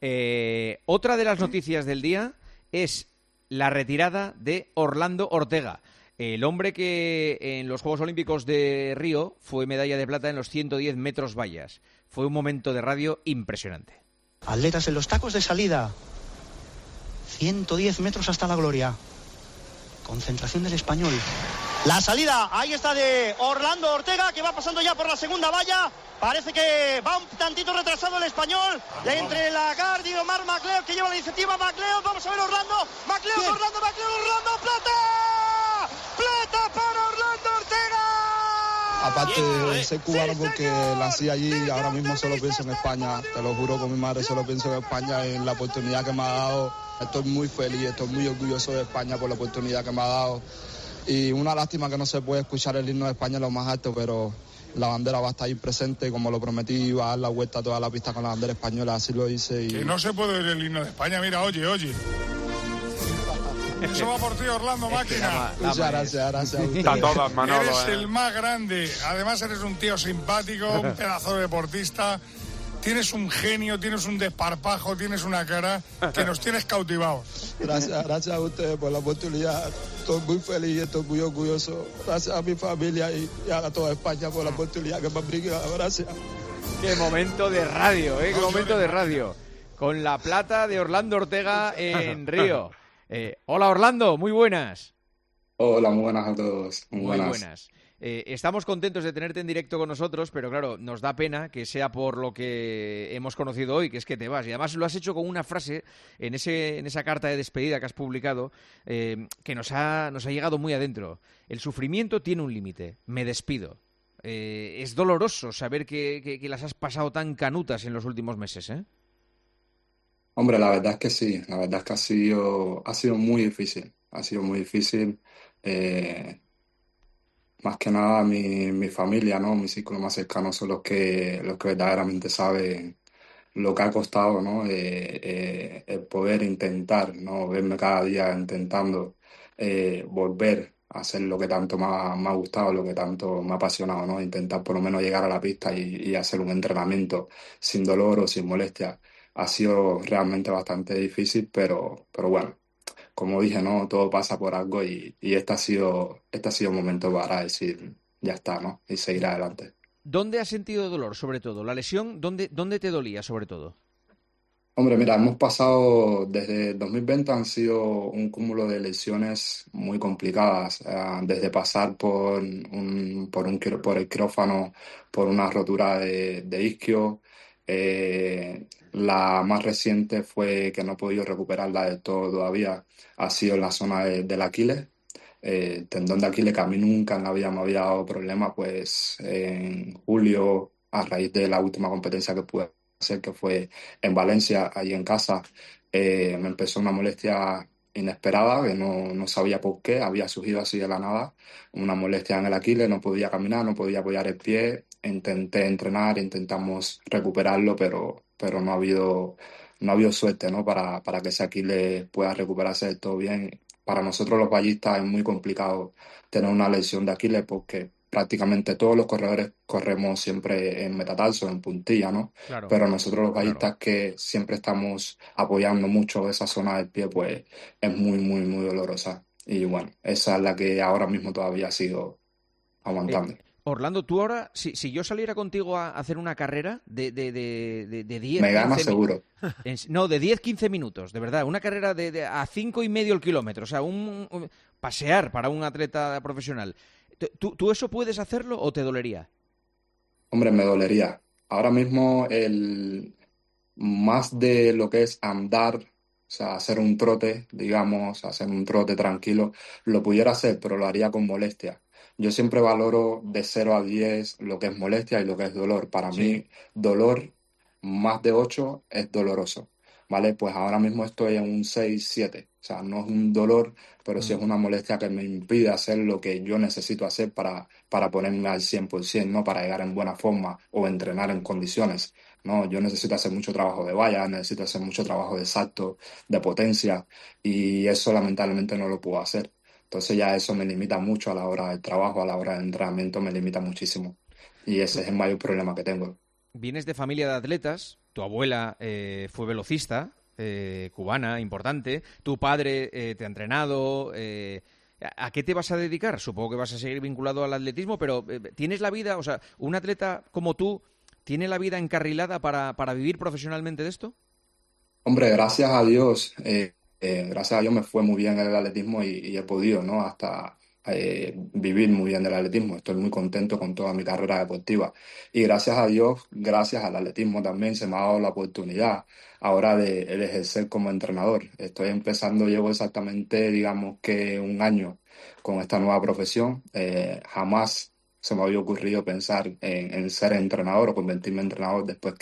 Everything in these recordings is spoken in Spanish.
Otra de las noticias del día es la retirada de Orlando Ortega, el hombre que en los Juegos Olímpicos de Río fue medalla de plata en los 110 metros vallas. Fue un momento de radio impresionante. Atletas en los tacos de salida. 110 metros hasta la gloria. Concentración del español. La salida, ahí está, de Orlando Ortega, que va pasando ya por la segunda valla. Parece que va un tantito retrasado el español. Entre Lagarde y Omar McLeod, que lleva la iniciativa. McLeod, vamos a ver Orlando. McLeod, Orlando, plata. Plata para Orlando Ortega. Aparte de ser cubano, porque nací allí y ahora mismo solo pienso en España. Te lo juro con mi madre, solo pienso en España, en la oportunidad que me ha dado. Estoy muy feliz, estoy muy orgulloso de España por la oportunidad que me ha dado. Y una lástima que no se puede escuchar el himno de España en lo más alto, pero la bandera va a estar ahí presente, como lo prometí, iba a dar la vuelta a toda la pista con la bandera española, así lo hice. Que no se puede oír el himno de España, mira, oye. Eso va por ti, Orlando, máquina. Muchas gracias. A todas, Manolo. Eres el más grande, además eres un tío simpático, un pedazo de deportista. Tienes un genio, tienes un desparpajo, tienes una cara que nos tienes cautivados. Gracias a ustedes por la oportunidad. Estoy muy feliz, estoy muy orgulloso. Gracias a mi familia y a toda España por la oportunidad que me han brindado. Gracias. Qué momento de radio, qué momento de radio. Con la plata de Orlando Ortega en Río. Hola Orlando, muy buenas. Hola, muy buenas a todos. Muy buenas. Estamos contentos de tenerte en directo con nosotros, pero claro, nos da pena que sea por lo que hemos conocido hoy, que es que te vas. Y además lo has hecho con una frase en esa carta de despedida que has publicado que nos ha llegado muy adentro. El sufrimiento tiene un límite. Me despido. Es doloroso saber que las has pasado tan canutas en los últimos meses, ¿eh? Hombre, la verdad es que sí. La verdad es que ha sido muy difícil. Ha sido muy difícil. Más que nada mi familia, ¿no? Mi círculo más cercano son los que verdaderamente saben lo que ha costado, ¿no? El poder intentar, ¿no? Verme cada día intentando volver a hacer lo que tanto me ha gustado, lo que tanto me ha apasionado, ¿no? Intentar por lo menos llegar a la pista y hacer un entrenamiento sin dolor o sin molestia. Ha sido realmente bastante difícil, pero bueno. Como dije, no, todo pasa por algo y este ha sido un momento para decir, ya está, ¿no? Y seguir adelante. ¿Dónde has sentido dolor, sobre todo? ¿La lesión, dónde te dolía, sobre todo? Hombre, mira, hemos pasado, desde 2020 han sido un cúmulo de lesiones muy complicadas, desde pasar por el quirófano, por una rotura de isquio. La más reciente fue que no he podido recuperarla del todo todavía, ha sido en la zona del Aquiles. Tendón de Aquiles, que a mí nunca en la vida me había dado problema, pues en julio, a raíz de la última competencia que pude hacer, que fue en Valencia, allí en casa, me empezó una molestia inesperada, que no sabía por qué, había surgido así de la nada, una molestia en el Aquiles, no podía caminar, no podía apoyar el pie, intenté entrenar, intentamos recuperarlo, pero no ha habido suerte, ¿no? Para que ese Aquiles pueda recuperarse del todo bien. Para nosotros los vallistas es muy complicado tener una lesión de Aquiles porque prácticamente todos los corredores corremos siempre en metatarso, en puntilla, ¿no? Claro, pero nosotros los vallistas claro. que siempre estamos apoyando mucho esa zona del pie, pues es muy, muy, muy dolorosa. Y bueno, esa es la que ahora mismo todavía sigo aguantando. Orlando, tú ahora, si yo saliera contigo a hacer una carrera de 10, Me gana 15 seguro. No, de 10-15 minutos, de verdad. Una carrera a 5,5 el kilómetro. O sea, un pasear para un atleta profesional. ¿Tú eso puedes hacerlo o te dolería? Hombre, me dolería. Ahora mismo más de lo que es andar, o sea, hacer un trote, digamos, hacer un trote tranquilo, lo pudiera hacer, pero lo haría con molestia. Yo siempre valoro de 0 a 10 lo que es molestia y lo que es dolor. Para Sí. mí, dolor más de 8 es doloroso, ¿vale? Pues ahora mismo estoy en un 6-7. O sea, no es un dolor, pero sí es una molestia que me impide hacer lo que yo necesito hacer para ponerme al 100%, ¿no? Para llegar en buena forma o entrenar en condiciones. No, yo necesito hacer mucho trabajo de valla, necesito hacer mucho trabajo de salto, de potencia, y eso lamentablemente no lo puedo hacer. Entonces ya eso me limita mucho a la hora del trabajo, a la hora del entrenamiento, me limita muchísimo. Y ese es el mayor problema que tengo. Vienes de familia de atletas, tu abuela fue velocista, cubana, importante, tu padre te ha entrenado. ¿A qué te vas a dedicar? Supongo que vas a seguir vinculado al atletismo, pero ¿tienes la vida, o sea, un atleta como tú, tiene la vida encarrilada para vivir profesionalmente de esto? Hombre, gracias a Dios me fue muy bien en el atletismo y he podido, ¿no? Hasta vivir muy bien del atletismo. Estoy muy contento con toda mi carrera deportiva. Y gracias a Dios, gracias al atletismo también se me ha dado la oportunidad ahora de ejercer como entrenador. Estoy empezando, llevo exactamente, digamos que un año con esta nueva profesión. Jamás se me había ocurrido pensar en ser entrenador o convertirme en entrenador después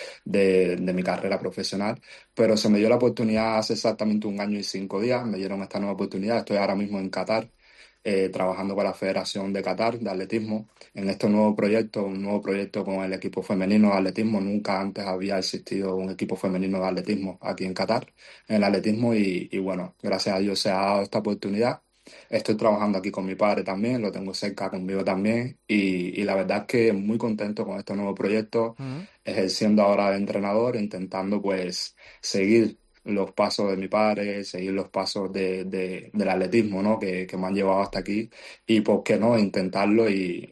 de mi carrera profesional, pero se me dio la oportunidad hace exactamente un año y 5 días, me dieron esta nueva oportunidad. Estoy ahora mismo en Qatar, trabajando con la Federación de Qatar de Atletismo en este nuevo proyecto, un nuevo proyecto con el equipo femenino de atletismo. Nunca antes había existido un equipo femenino de atletismo aquí en Qatar, en el atletismo, y bueno, gracias a Dios se ha dado esta oportunidad. Estoy trabajando aquí con mi padre también, lo tengo cerca conmigo también, y la verdad es que muy contento con este nuevo proyecto, ejerciendo ahora de entrenador, intentando pues seguir los pasos de mi padre, seguir los pasos del atletismo, ¿no? que me han llevado hasta aquí, y por qué no intentarlo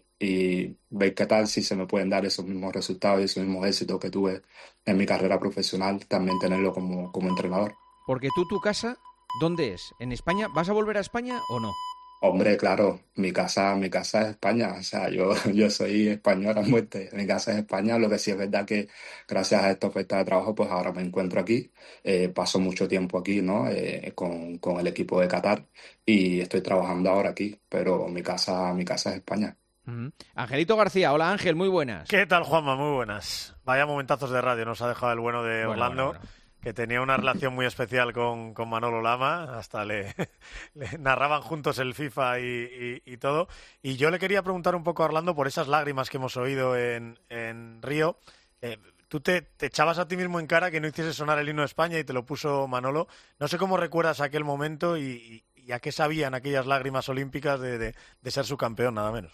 y ver qué tal, si se me pueden dar esos mismos resultados y esos mismos éxitos que tuve en mi carrera profesional, también tenerlo como entrenador. Porque tu casa, ¿dónde es? ¿En España? ¿Vas a volver a España o no? Hombre, claro, mi casa es España, o sea, yo soy español a muerte, mi casa es España. Lo que sí es verdad que gracias a esta oferta de trabajo, pues ahora me encuentro aquí. Paso mucho tiempo aquí, ¿no? Con el equipo de Qatar, y estoy trabajando ahora aquí, pero mi casa es España. Angelito García, hola Ángel, muy buenas. ¿Qué tal, Juanma? Muy buenas. Vaya momentazos de radio nos ha dejado el bueno de Orlando. Bueno. Que tenía una relación muy especial con Manolo Lama, hasta le narraban juntos el FIFA y todo. Y yo le quería preguntar un poco a Orlando por esas lágrimas que hemos oído en Río. Tú te echabas a ti mismo en cara que no hiciese sonar el himno de España y te lo puso Manolo. No sé cómo recuerdas aquel momento y a qué sabían aquellas lágrimas olímpicas de ser su campeón, nada menos.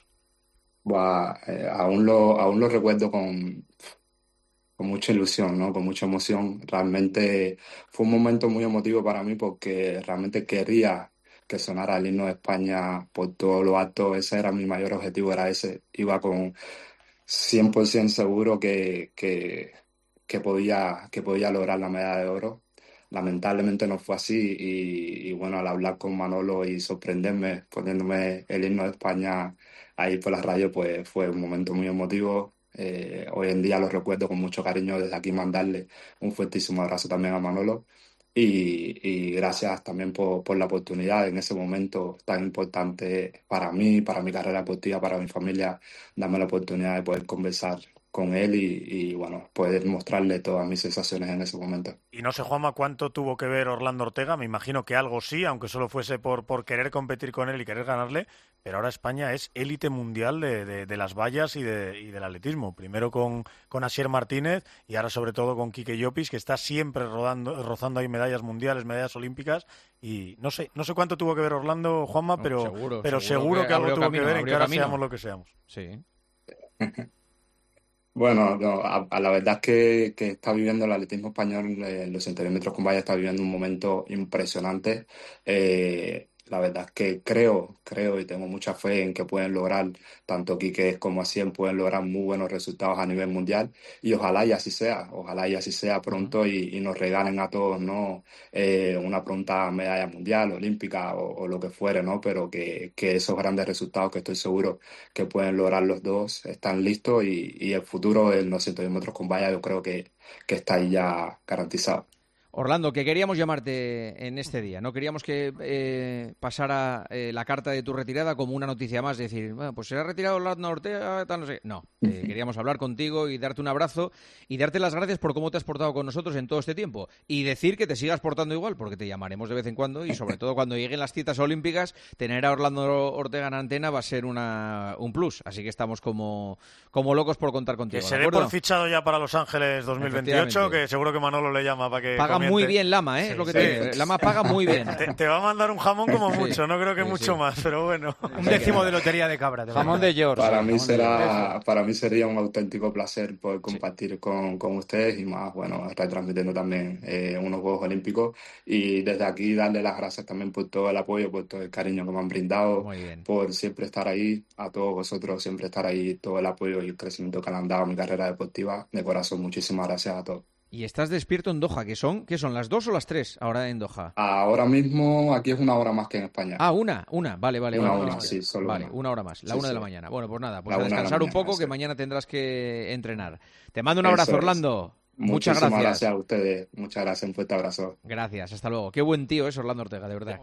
Buah, aún lo recuerdo con mucha ilusión, ¿no? Con mucha emoción. Realmente fue un momento muy emotivo para mí porque realmente quería que sonara el himno de España por todo lo alto. Ese era mi mayor objetivo, era ese. Iba con 100% seguro que podía lograr la medalla de oro. Lamentablemente no fue así, y bueno, al hablar con Manolo y sorprenderme poniéndome el himno de España ahí por la radio, pues fue un momento muy emotivo. Hoy en día lo recuerdo con mucho cariño. Desde aquí mandarle un fuertísimo abrazo también a Manolo, y gracias también por la oportunidad en ese momento tan importante para mí, para mi carrera deportiva, para mi familia, darme la oportunidad de poder conversar con él y bueno, poder mostrarle todas mis sensaciones en ese momento. Y no sé, Juanma, cuánto tuvo que ver Orlando Ortega. Me imagino que algo sí, aunque solo fuese por querer competir con él y querer ganarle. Pero ahora España es élite mundial de las vallas y del atletismo. Primero con Asier Martínez y ahora sobre todo con Quique Llopis, que está siempre rozando ahí medallas mundiales, medallas olímpicas. Y no sé cuánto tuvo que ver Orlando, Juanma, No, pero seguro que algo tuvo que ver en que ahora seamos lo que seamos. Sí. Bueno, no, a la verdad es que está viviendo el atletismo español, los 100 metros con valla, está viviendo un momento impresionante. La verdad es que creo y tengo mucha fe en que pueden lograr, tanto Quique como Asier, pueden lograr muy buenos resultados a nivel mundial, y ojalá y así sea pronto, y nos regalen a todos, ¿no? Una pronta medalla mundial, olímpica o lo que fuere, ¿no? Pero que esos grandes resultados, que estoy seguro que pueden lograr los dos, están listos, y el futuro en los 110 metros con valla yo creo que está ahí ya garantizado. Orlando, que queríamos llamarte en este día. No queríamos que pasara la carta de tu retirada como una noticia más, decir, bueno, pues se ha retirado Orlando Ortega, tal, no sé. No, queríamos hablar contigo y darte un abrazo y darte las gracias por cómo te has portado con nosotros en todo este tiempo. Y decir que te sigas portando igual, porque te llamaremos de vez en cuando, y sobre todo cuando lleguen las citas olímpicas, tener a Orlando Ortega en antena va a ser un plus. Así que estamos como locos por contar contigo. Que seré por fichado ya para Los Ángeles 2028, que seguro que Manolo le llama para que muy bien Lama, ¿eh? Sí, es lo que sí. te... Lama paga muy bien. Te va a mandar un jamón como Sí. mucho, no creo que Sí, mucho sí. más, pero bueno. Un décimo de lotería de cabra. Jamón de York. Para mí sería un auténtico placer poder compartir con ustedes y más, bueno, retransmitiendo también unos Juegos Olímpicos, y desde aquí darle las gracias también por todo el apoyo, por todo el cariño que me han brindado, Muy bien. por siempre estar ahí, a todos vosotros siempre estar ahí, todo el apoyo y el crecimiento que le han dado a mi carrera deportiva. De corazón, muchísimas gracias a todos. Y estás despierto en Doha, ¿qué son las 2 o las 3 ahora en Doha? Ahora mismo aquí es una hora más que en España. Ah, una, vale. Una, sí, solo vale, una. una hora más, la Sí, 1 de la sí. mañana. Bueno, pues nada, pues La a 1 de la descansar un mañana, poco, que eso. mañana tendrás que entrenar. Te mando un Eso abrazo, es. Orlando. Muchas Muchísimas gracias. gracias a ustedes, muchas gracias, un fuerte abrazo. Gracias, hasta luego. Qué buen tío es Orlando Ortega, de verdad.